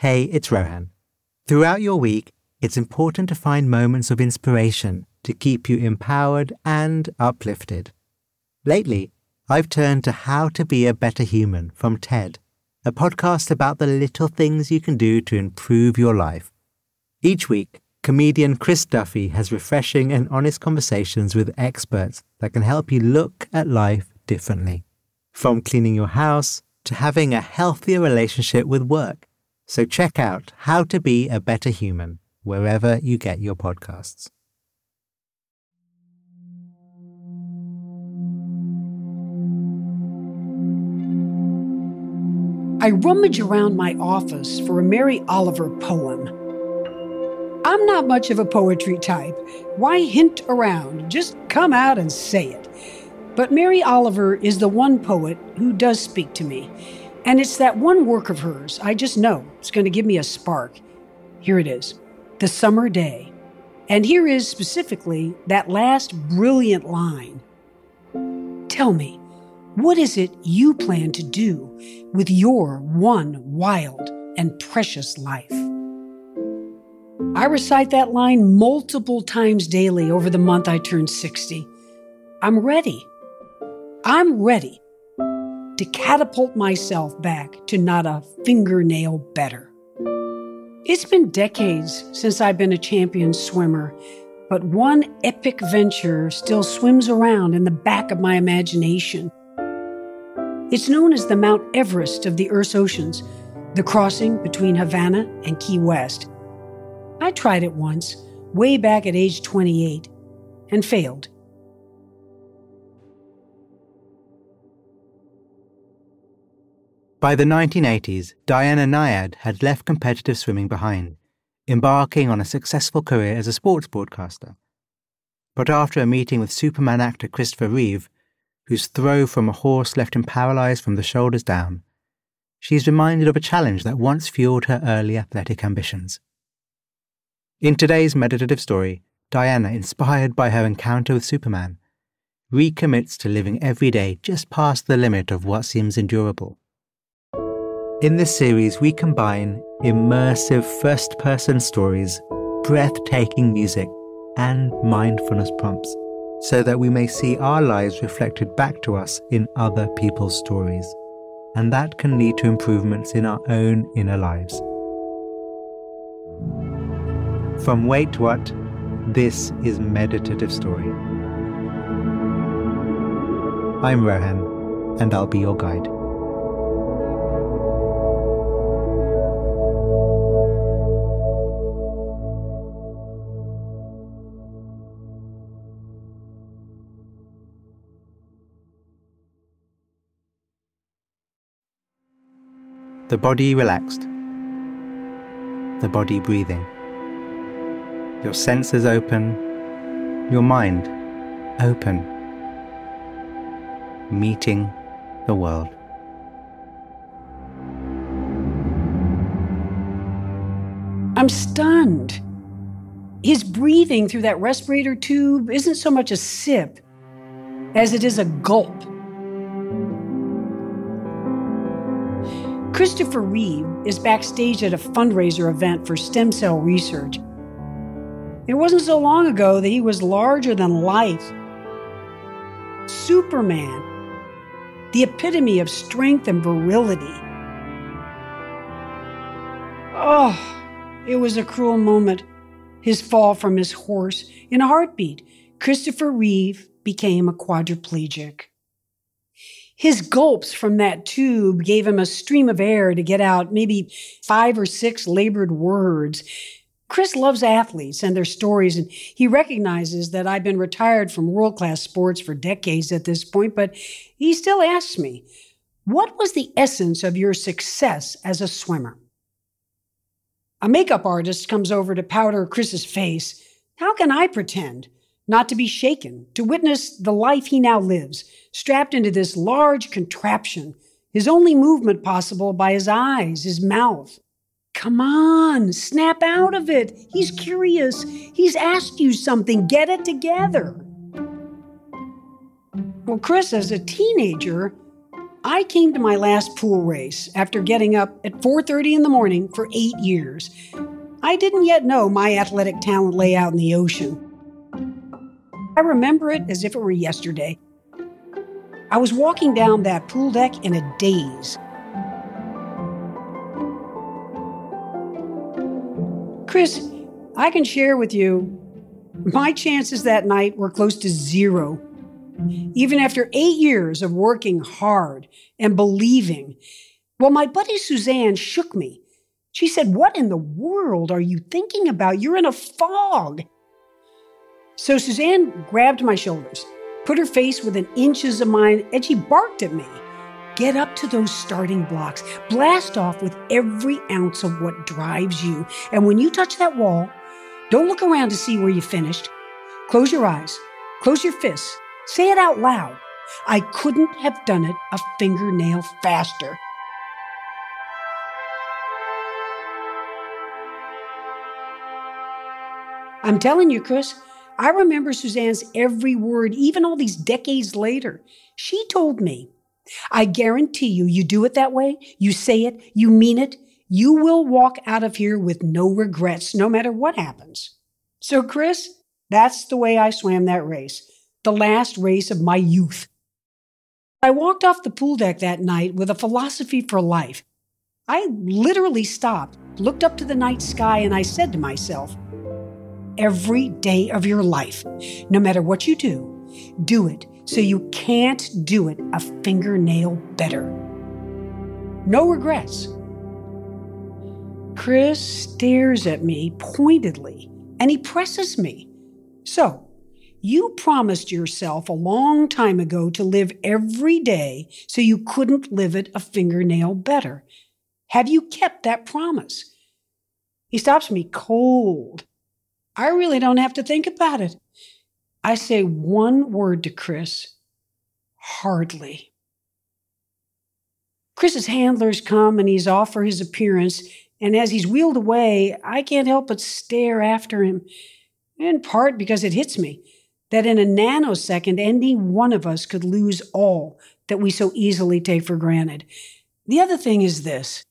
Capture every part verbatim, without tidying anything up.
Hey, it's Rohan. Throughout your week, it's important to find moments of inspiration to keep you empowered and uplifted. Lately, I've turned to How to Be a Better Human from TED, a podcast about the little things you can do to improve your life. Each week, comedian Chris Duffy has refreshing and honest conversations with experts that can help you look at life differently. From cleaning your house to having a healthier relationship with work. So check out How to Be a Better Human wherever you get your podcasts. I rummage around my office for a Mary Oliver poem. I'm not much of a poetry type. Why hint around? Just come out and say it. But Mary Oliver is the one poet who does speak to me. And it's that one work of hers I just know it's going to give me a spark. Here it is, The Summer Day. And here is specifically that last brilliant line. Tell me, what is it you plan to do with your one wild and precious life? I recite that line multiple times daily over the month I turn sixty. I'm ready. I'm ready to catapult myself back to not a fingernail better. It's been decades since I've been a champion swimmer, but one epic venture still swims around in the back of my imagination. It's known as the Mount Everest of the Earth's oceans, the crossing between Havana and Key West. I tried it once, way back at age twenty-eight, and failed. By the nineteen eighties, Diana Nyad had left competitive swimming behind, embarking on a successful career as a sports broadcaster. But after a meeting with Superman actor Christopher Reeve, whose throw from a horse left him paralyzed from the shoulders down, she's reminded of a challenge that once fueled her early athletic ambitions. In today's meditative story, Diana, inspired by her encounter with Superman, recommits to living every day just past the limit of what seems endurable. In this series, we combine immersive first-person stories, breathtaking music, and mindfulness prompts, so that we may see our lives reflected back to us in other people's stories, and that can lead to improvements in our own inner lives. From Wait What, this is Meditative Story. I'm Rohan, and I'll be your guide. The body relaxed, the body breathing, your senses open, your mind open, meeting the world. I'm stunned. His breathing through that respirator tube isn't so much a sip as it is a gulp. Christopher Reeve is backstage at a fundraiser event for stem cell research. It wasn't so long ago that he was larger than life. Superman, the epitome of strength and virility. Oh, it was a cruel moment. His fall from his horse. In a heartbeat, Christopher Reeve became a quadriplegic. His gulps from that tube gave him a stream of air to get out maybe five or six labored words. Chris loves athletes and their stories, and he recognizes that I've been retired from world-class sports for decades at this point, but he still asks me, what was the essence of your success as a swimmer? A makeup artist comes over to powder Chris's face. How can I pretend not to be shaken, to witness the life he now lives, strapped into this large contraption, his only movement possible by his eyes, his mouth? Come on, snap out of it. He's curious. He's asked you something. Get it together. Well, Chris, as a teenager, I came to my last pool race after getting up at four thirty in the morning for eight years. I didn't yet know my athletic talent lay out in the ocean. I remember it as if it were yesterday. I was walking down that pool deck in a daze. Chris, I can share with you, my chances that night were close to zero. Even after eight years of working hard and believing. Well, my buddy Suzanne shook me. She said, "What in the world are you thinking about? You're in a fog." So Suzanne grabbed my shoulders, put her face within inches of mine, and she barked at me. Get up to those starting blocks. Blast off with every ounce of what drives you. And when you touch that wall, don't look around to see where you finished. Close your eyes. Close your fists. Say it out loud. I couldn't have done it a fingernail faster. I'm telling you, Chris, I remember Suzanne's every word, even all these decades later. She told me, I guarantee you, you do it that way, you say it, you mean it, you will walk out of here with no regrets, no matter what happens. So, Chris, that's the way I swam that race, the last race of my youth. I walked off the pool deck that night with a philosophy for life. I literally stopped, looked up to the night sky, and I said to myself, every day of your life, no matter what you do, do it so you can't do it a fingernail better. No regrets. Chris stares at me pointedly, and he presses me. So, you promised yourself a long time ago to live every day so you couldn't live it a fingernail better. Have you kept that promise? He stops me cold. I really don't have to think about it. I say one word to Chris. Hardly. Chris's handlers come and he's off for his appearance, and as he's wheeled away, I can't help but stare after him, in part because it hits me that in a nanosecond, any one of us could lose all that we so easily take for granted. The other thing is this.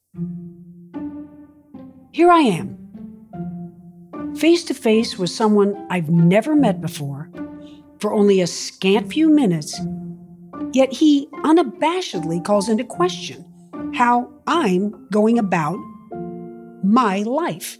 Here I am, face to face with someone I've never met before for only a scant few minutes, yet he unabashedly calls into question how I'm going about my life.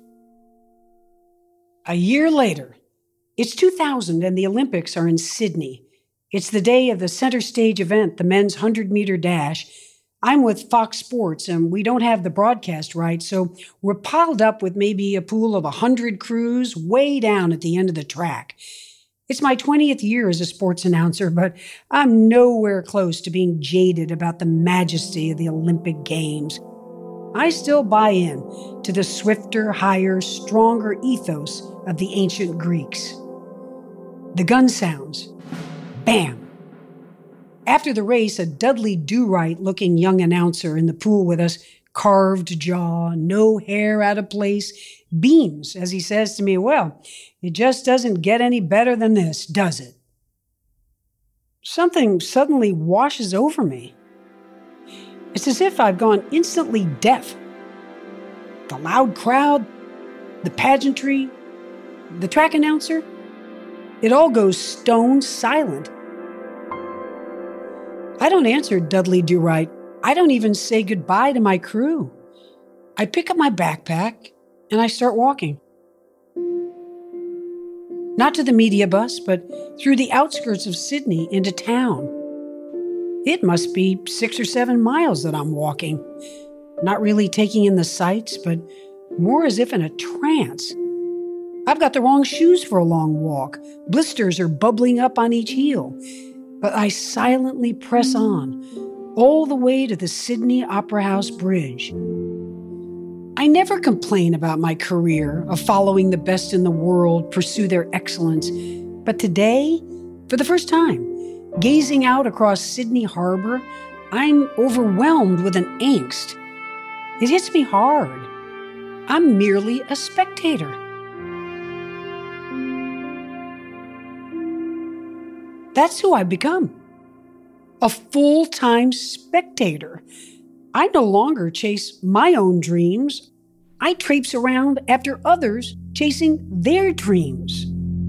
A year later, it's two thousand and the Olympics are in Sydney. It's the day of the center stage event, the men's one hundred meter dash. I'm with Fox Sports, and we don't have the broadcast rights, so we're piled up with maybe a pool of one hundred crews way down at the end of the track. It's my twentieth year as a sports announcer, but I'm nowhere close to being jaded about the majesty of the Olympic Games. I still buy in to the swifter, higher, stronger ethos of the ancient Greeks. The gun sounds. Bam! After the race, a Dudley Do-Right-looking young announcer in the pool with us, carved jaw, no hair out of place, beams as he says to me, well, it just doesn't get any better than this, does it? Something suddenly washes over me. It's as if I've gone instantly deaf. The loud crowd, the pageantry, the track announcer, it all goes stone silent. I don't answer Dudley Do-Right. I don't even say goodbye to my crew. I pick up my backpack and I start walking. Not to the media bus, but through the outskirts of Sydney into town. It must be six or seven miles that I'm walking. Not really taking in the sights, but more as if in a trance. I've got the wrong shoes for a long walk. Blisters are bubbling up on each heel. But I silently press on, all the way to the Sydney Opera House Bridge. I never complain about my career of following the best in the world pursue their excellence. But today, for the first time, gazing out across Sydney Harbor, I'm overwhelmed with an angst. It hits me hard. I'm merely a spectator. That's who I've become. a full-time spectator. I no longer chase my own dreams. I traipse around after others chasing their dreams.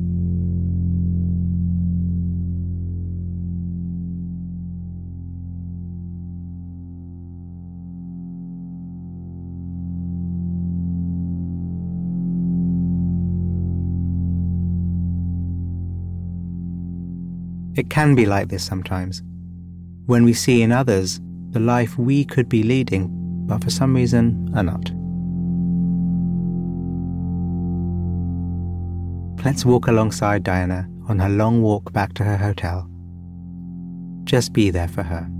It can be like this sometimes, when we see in others the life we could be leading, but for some reason are not. Let's walk alongside Diana on her long walk back to her hotel. Just be there for her.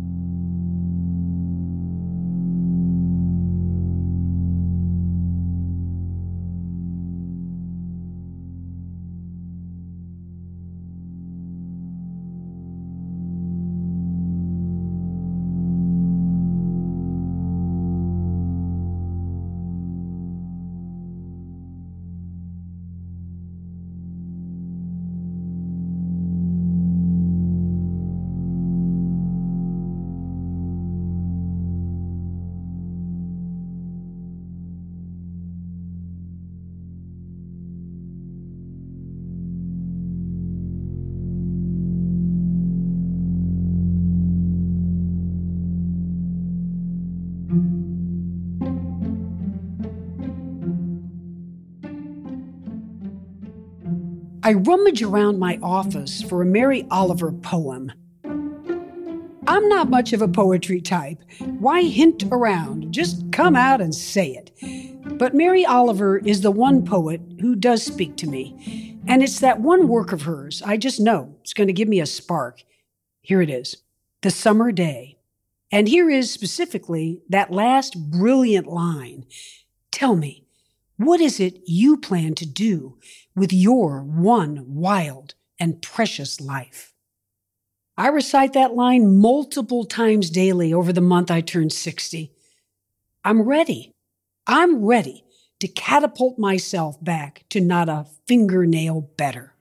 I rummage around my office for a Mary Oliver poem. I'm not much of a poetry type. Why hint around? Just come out and say it. But Mary Oliver is the one poet who does speak to me. And it's that one work of hers I just know it's going to give me a spark. Here it is, The Summer Day. And here is specifically that last brilliant line. Tell me, what is it you plan to do with your one wild and precious life? I recite that line multiple times daily over the month I turned sixty. I'm ready. I'm ready to catapult myself back to not a fingernail better.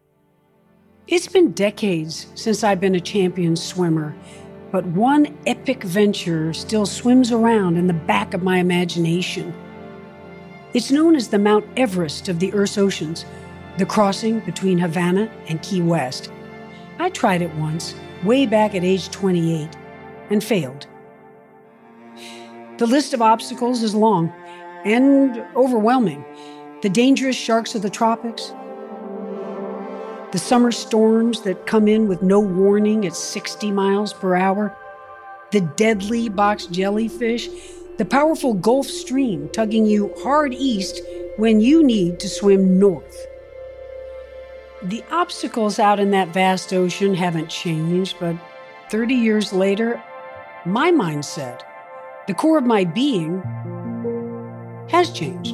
It's been decades since I've been a champion swimmer, but one epic venture still swims around in the back of my imagination. It's known as the Mount Everest of the Earth's oceans, the crossing between Havana and Key West. I tried it once, way back at age twenty-eight, and failed. The list of obstacles is long and overwhelming. The dangerous sharks of the tropics, the summer storms that come in with no warning at sixty miles per hour, the deadly box jellyfish, the powerful Gulf Stream tugging you hard east when you need to swim north. The obstacles out in that vast ocean haven't changed, but thirty years later, my mindset, the core of my being, has changed.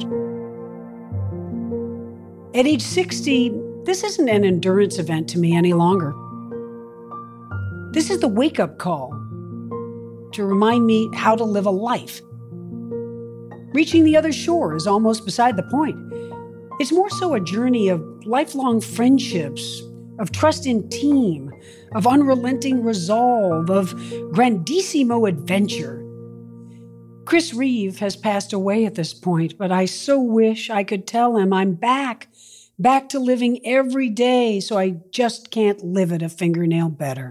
At age sixty, this isn't an endurance event to me any longer. This is the wake-up call to remind me how to live a life. Reaching the other shore is almost beside the point. It's more so a journey of lifelong friendships, of trust in team, of unrelenting resolve, of grandissimo adventure. Chris Reeve has passed away at this point, but I so wish I could tell him I'm back, back to living every day, so I just can't live it a fingernail better.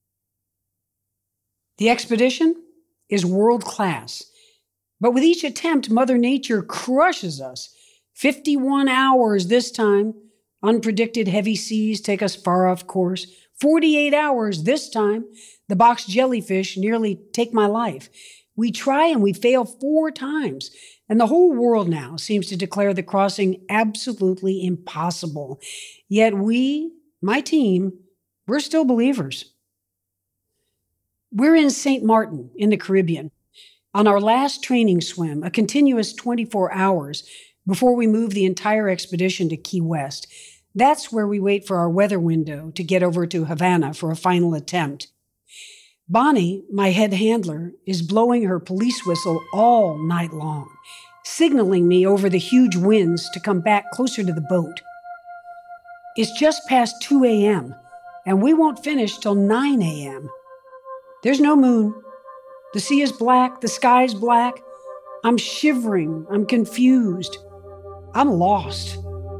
The expedition is world-class, but with each attempt, Mother Nature crushes us. fifty-one hours this time. Unpredicted heavy seas take us far off course. forty-eight hours this time. The box jellyfish nearly take my life. We try and we fail four times, and the whole world now seems to declare the crossing absolutely impossible. Yet we, my team, we're still believers. We're in Saint Martin in the Caribbean on our last training swim, a continuous twenty-four hours, before we move the entire expedition to Key West. That's where we wait for our weather window to get over to Havana for a final attempt. Bonnie, my head handler, is blowing her police whistle all night long, signaling me over the huge winds to come back closer to the boat. It's just past two a.m., and we won't finish till nine a.m. There's no moon. The sea is black. The sky is black. I'm shivering. I'm confused. I'm lost.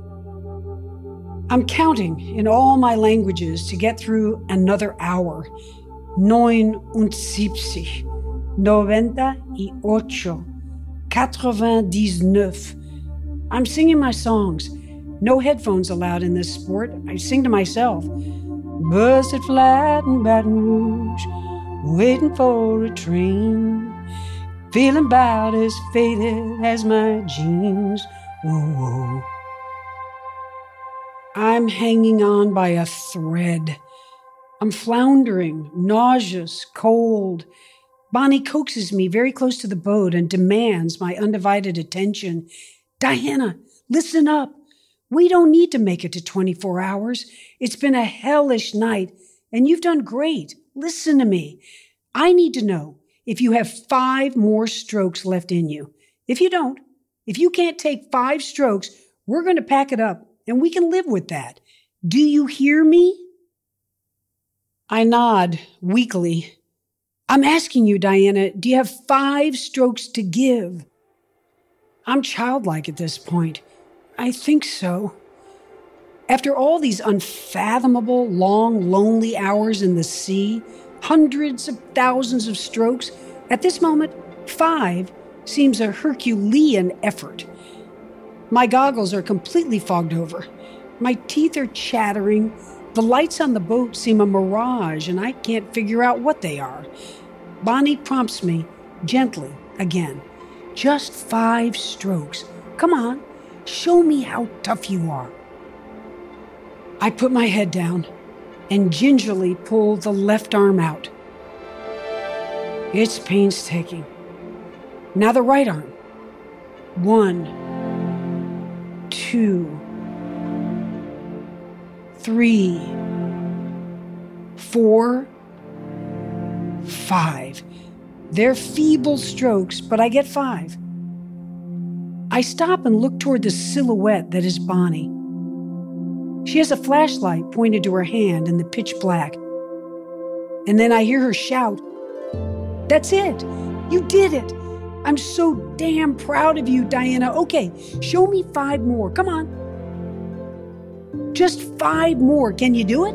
I'm counting in all my languages to get through another hour. Neunundsiebzig, noventa y ocho, quatre-vingt-dix-neuf. I'm singing my songs. No headphones allowed in this sport. I sing to myself. Busted flat in Baton Rouge, waiting for a train. Feeling about as faded as my jeans. Whoa, whoa. I'm hanging on by a thread. I'm floundering, nauseous, cold. Bonnie coaxes me very close to the boat and demands my undivided attention. Diana, listen up. We don't need to make it to twenty-four hours. It's been a hellish night, and you've done great. Listen to me. I need to know if you have five more strokes left in you. If you don't, if you can't take five strokes, we're going to pack it up, and we can live with that. Do you hear me? I nod weakly. I'm asking you, Diana, do you have five strokes to give? I'm childlike at this point. I think so. After all these unfathomable, long, lonely hours in the sea, hundreds of thousands of strokes, at this moment, five seems a Herculean effort. My goggles are completely fogged over. My teeth are chattering. The lights on the boat seem a mirage, and I can't figure out what they are. Bonnie prompts me, gently, again. Just five strokes. Come on, show me how tough you are. I put my head down and gingerly pull the left arm out. It's painstaking. Now the right arm. One, two, three, four, five. They're feeble strokes, but I get five. I stop and look toward the silhouette that is Bonnie. She has a flashlight pointed to her hand in the pitch black. And then I hear her shout, "That's it! You did it! I'm so damn proud of you, Diana. Okay, show me five more. Come on. Just five more. Can you do it?"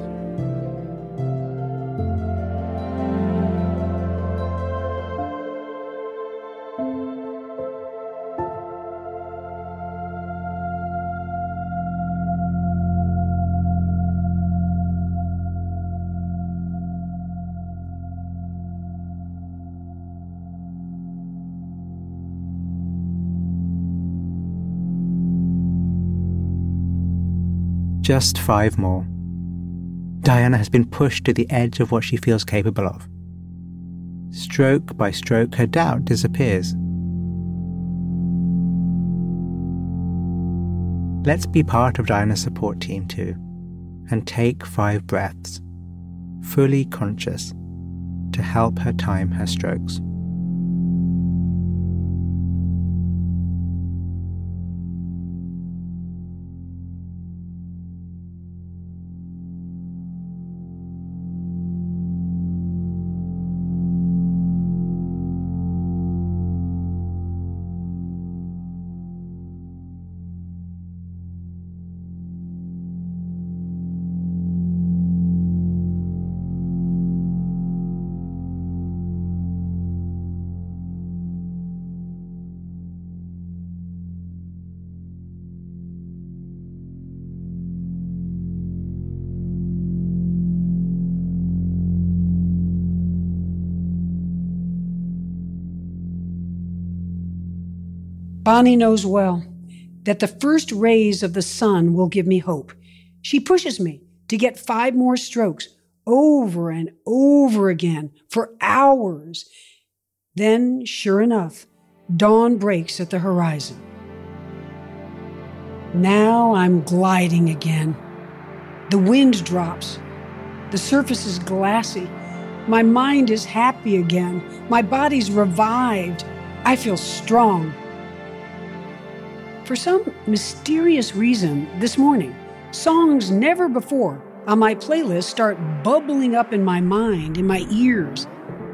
Just five more. Diana has been pushed to the edge of what she feels capable of. Stroke by stroke, her doubt disappears. Let's be part of Diana's support team too, and take five breaths, fully conscious, to help her time her strokes. Bonnie knows well that the first rays of the sun will give me hope. She pushes me to get five more strokes over and over again for hours. Then, sure enough, dawn breaks at the horizon. Now I'm gliding again. The wind drops. The surface is glassy. My mind is happy again. My body's revived. I feel strong. For some mysterious reason, this morning, songs never before on my playlist start bubbling up in my mind, in my ears.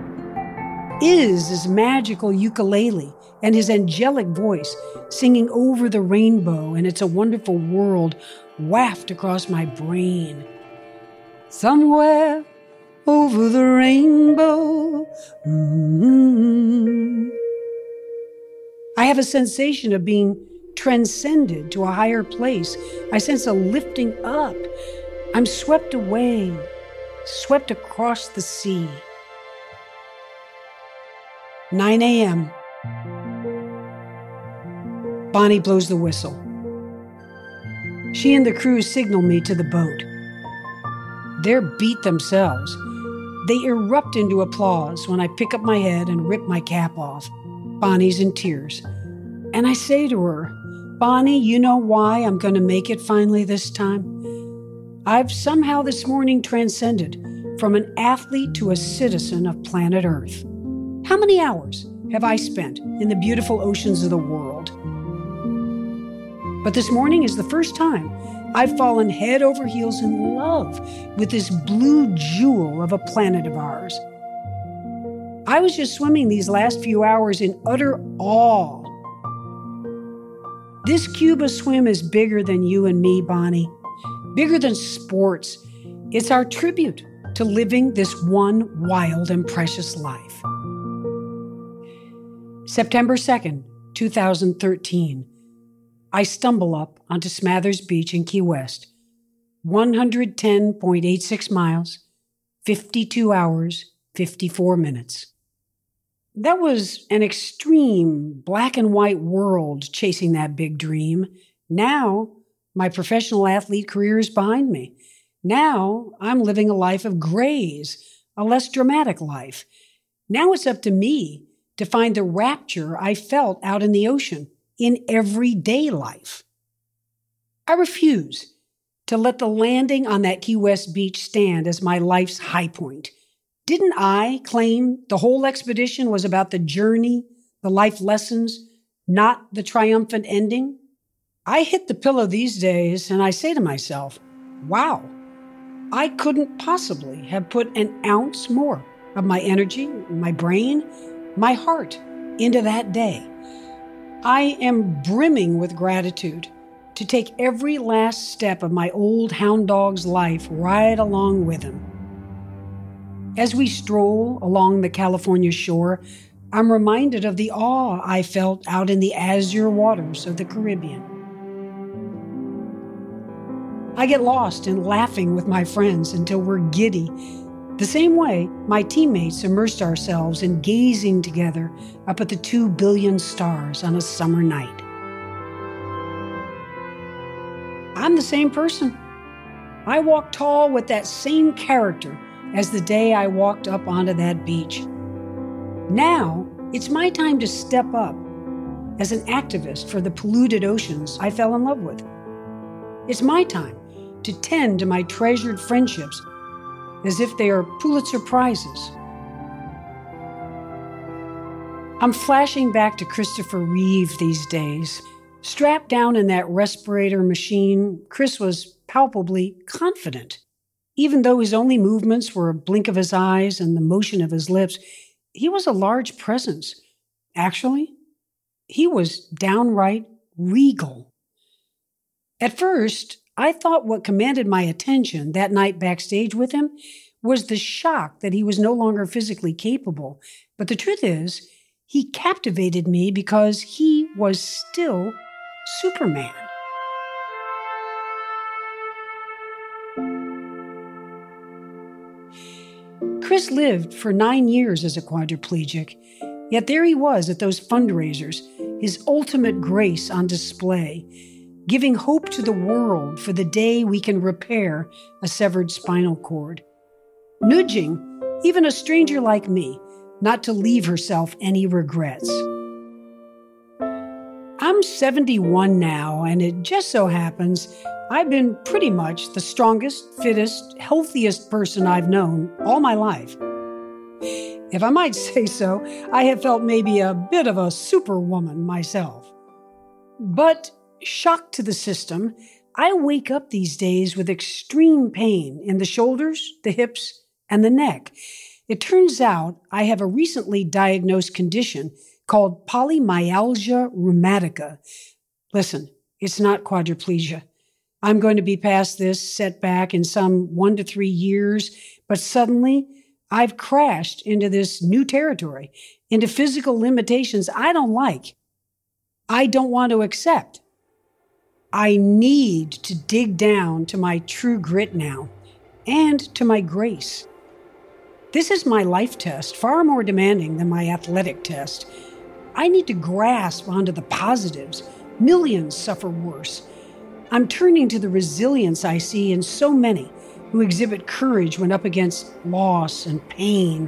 is his magical ukulele and his angelic voice singing over the rainbow, and It's a Wonderful World waft across my brain. Somewhere over the rainbow. Mm-hmm. I have a sensation of being transcended to a higher place. I sense a lifting up. I'm swept away, swept across the sea. nine a.m. Bonnie blows the whistle. She and the crew signal me to the boat. They're beat themselves. They erupt into applause when I pick up my head and rip my cap off. Bonnie's in tears. And I say to her, Bonnie, you know why I'm going to make it finally this time? I've somehow this morning transcended from an athlete to a citizen of planet Earth. How many hours have I spent in the beautiful oceans of the world? But this morning is the first time I've fallen head over heels in love with this blue jewel of a planet of ours. I was just swimming these last few hours in utter awe. This Cuba swim is bigger than you and me, Bonnie. Bigger than sports. It's our tribute to living this one wild and precious life. September second, two thousand thirteen. I stumble up onto Smathers Beach in Key West. one hundred ten point eight six miles, fifty-two hours, fifty-four minutes. That was an extreme black and white world chasing that big dream. Now, my professional athlete career is behind me. Now, I'm living a life of grays, a less dramatic life. Now it's up to me to find the rapture I felt out in the ocean, in everyday life. I refuse to let the landing on that Key West beach stand as my life's high point. Didn't I claim the whole expedition was about the journey, the life lessons, not the triumphant ending? I hit the pillow these days and I say to myself, wow, I couldn't possibly have put an ounce more of my energy, my brain, my heart into that day. I am brimming with gratitude to take every last step of my old hound dog's life right along with him. As we stroll along the California shore, I'm reminded of the awe I felt out in the azure waters of the Caribbean. I get lost in laughing with my friends until we're giddy, the same way my teammates immersed ourselves in gazing together up at the two billion stars on a summer night. I'm the same person. I walk tall with that same character as the day I walked up onto that beach. Now, it's my time to step up as an activist for the polluted oceans I fell in love with. It's my time to tend to my treasured friendships as if they are Pulitzer Prizes. I'm flashing back to Christopher Reeve these days. Strapped down in that respirator machine, Chris was palpably confident. Even though his only movements were a blink of his eyes and the motion of his lips, he was a large presence. Actually, he was downright regal. At first, I thought what commanded my attention that night backstage with him was the shock that he was no longer physically capable. But the truth is, he captivated me because he was still Superman. Chris lived for nine years as a quadriplegic, yet there he was at those fundraisers, his ultimate grace on display, giving hope to the world for the day we can repair a severed spinal cord, nudging even a stranger like me not to leave herself any regrets. I'm seventy-one now, and it just so happens I've been pretty much the strongest, fittest, healthiest person I've known all my life. If I might say so, I have felt maybe a bit of a superwoman myself. But shocked to the system, I wake up these days with extreme pain in the shoulders, the hips, and the neck. It turns out I have a recently diagnosed condition called polymyalgia rheumatica. Listen, it's not quadriplegia. I'm going to be past this setback in some one to three years, but suddenly I've crashed into this new territory, into physical limitations I don't like. I don't want to accept. I need to dig down to my true grit now, and to my grace. This is my life test, far more demanding than my athletic test. I need to grasp onto the positives. Millions suffer worse. I'm turning to the resilience I see in so many who exhibit courage when up against loss and pain.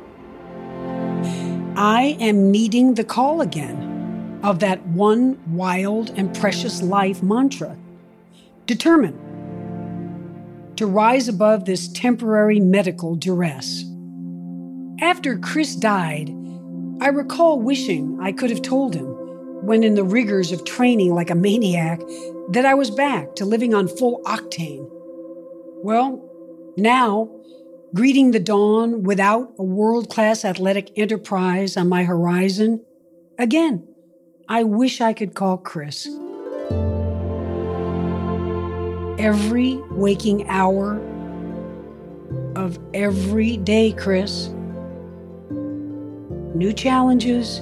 I am meeting the call again of that one wild and precious life mantra. Determined to rise above this temporary medical duress. After Chris died, I recall wishing I could have told him, when in the rigors of training like a maniac, that I was back to living on full octane. Well, now, greeting the dawn without a world-class athletic enterprise on my horizon, again, I wish I could call Chris. Every waking hour of every day, Chris. New challenges,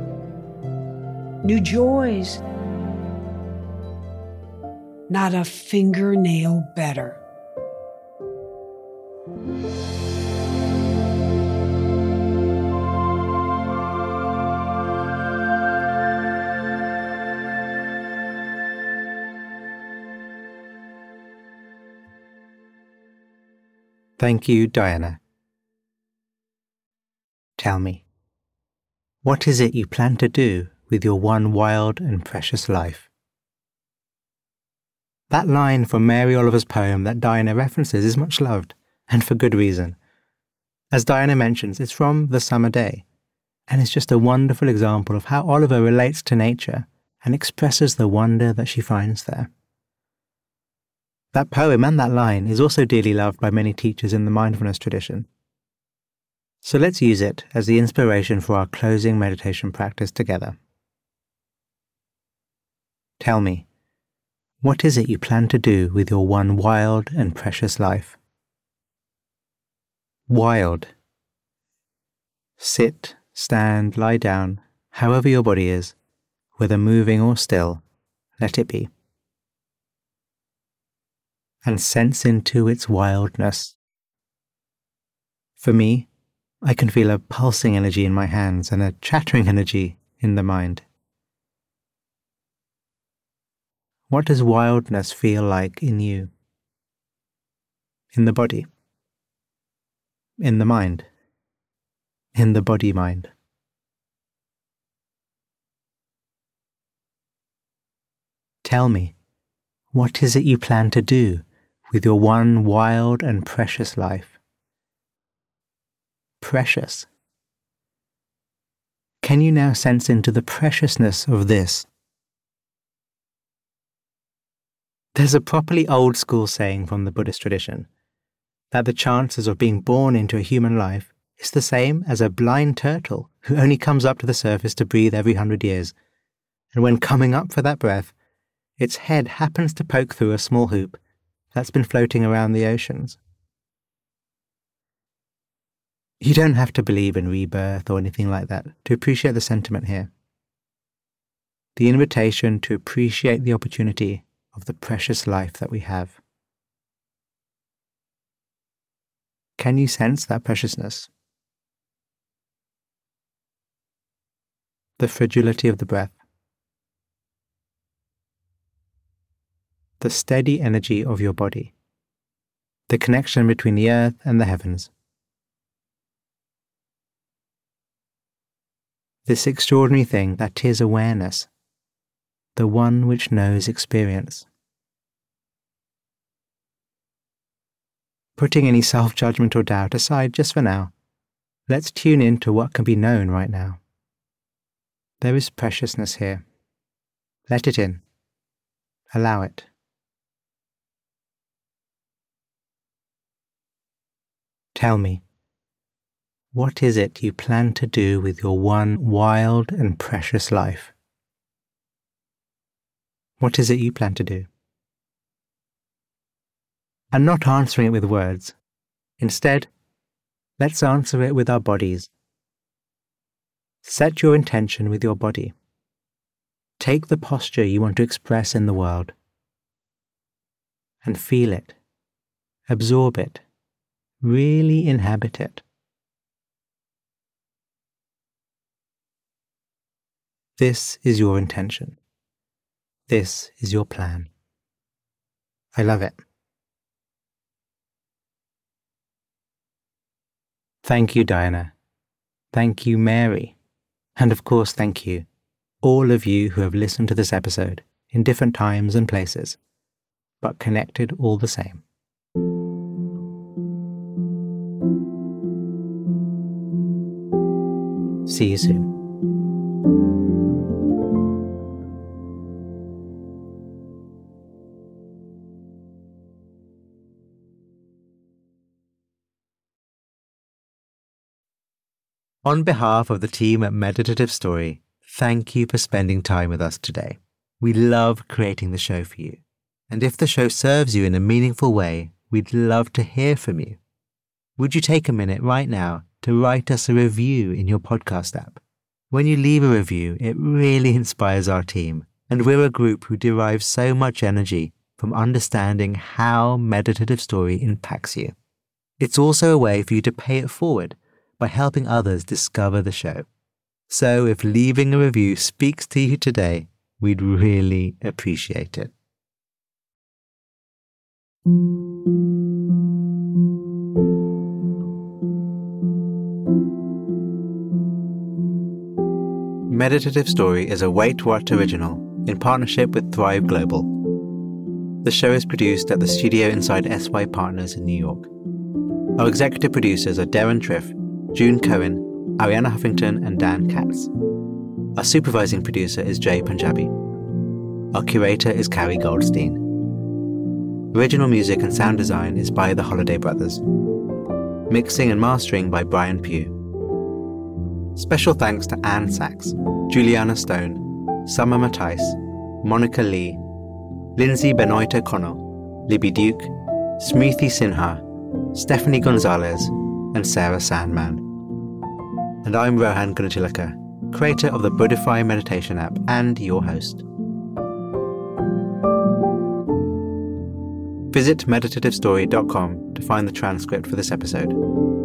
new joys. Not a fingernail better. Thank you, Diana. Tell me, what is it you plan to do with your one wild and precious life? That line from Mary Oliver's poem that Diana references is much loved, and for good reason. As Diana mentions, it's from The Summer Day, and it's just a wonderful example of how Oliver relates to nature and expresses the wonder that she finds there. That poem and that line is also dearly loved by many teachers in the mindfulness tradition. So let's use it as the inspiration for our closing meditation practice together. Tell me, what is it you plan to do with your one wild and precious life? Wild. Sit, stand, lie down, however your body is, whether moving or still, let it be. And sense into its wildness. For me, I can feel a pulsing energy in my hands and a chattering energy in the mind. What does wildness feel like in you? In the body? In the mind? In the body-mind? Tell me, what is it you plan to do with your one wild and precious life? Precious. Can you now sense into the preciousness of this? There's a properly old school saying from the Buddhist tradition that the chances of being born into a human life is the same as a blind turtle who only comes up to the surface to breathe every hundred years, and when coming up for that breath, its head happens to poke through a small hoop that's been floating around the oceans. You don't have to believe in rebirth or anything like that to appreciate the sentiment here. The invitation to appreciate the opportunity of the precious life that we have. Can you sense that preciousness? The fragility of the breath. The steady energy of your body. The connection between the earth and the heavens. This extraordinary thing that is awareness, the one which knows experience. Putting any self-judgment or doubt aside just for now, let's tune in to what can be known right now. There is preciousness here. Let it in. Allow it. Tell me, What is it you plan to do with your one wild and precious life? What is it you plan to do? And not answering it with words. Instead, let's answer it with our bodies. Set your intention with your body. Take the posture you want to express in the world. And feel it. Absorb it. Really inhabit it. This is your intention. This is your plan. I love it. Thank you, Diana. Thank you, Mary. And of course, thank you, all of you who have listened to this episode in different times and places, but connected all the same. See you soon. On behalf of the team at Meditative Story, thank you for spending time with us today. We love creating the show for you. And if the show serves you in a meaningful way, we'd love to hear from you. Would you take a minute right now to write us a review in your podcast app? When you leave a review, it really inspires our team, and we're a group who derives so much energy from understanding how Meditative Story impacts you. It's also a way for you to pay it forward by helping others discover the show. So if leaving a review speaks to you today, we'd really appreciate it. Meditative Story is a Wait What original in partnership with Thrive Global. The show is produced at the studio inside S Y Partners in New York. Our executive producers are Darren Triff, June Cohen, Ariana Huffington, and Dan Katz. Our supervising producer is Jay Punjabi. Our curator is Carrie Goldstein. Original music and sound design is by the Holiday Brothers. Mixing and mastering by Brian Pugh. Special thanks to Anne Sachs, Juliana Stone, Summer Matthijs, Monica Lee, Lindsay Benoit O'Connell, Libby Duke, Smriti Sinha, Stephanie Gonzalez, and Sarah Sandman. And I'm Rohan Gunatilaka, creator of the Buddhify meditation app and your host. Visit meditative story dot com to find the transcript for this episode.